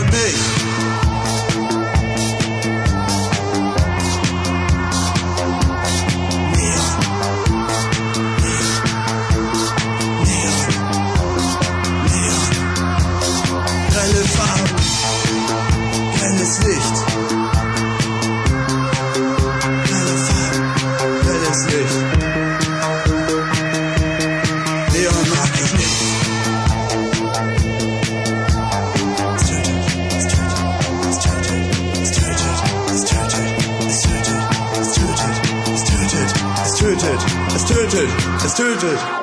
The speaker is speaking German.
und mich. Grelle Farben, grelles Licht. Grelle Farben, grelles Licht. Neon mag ich nicht. Es tötet, es tötet, es tötet, es tötet, es tötet, es tötet, es tötet, es tötet, es tötet, es tötet, es tötet.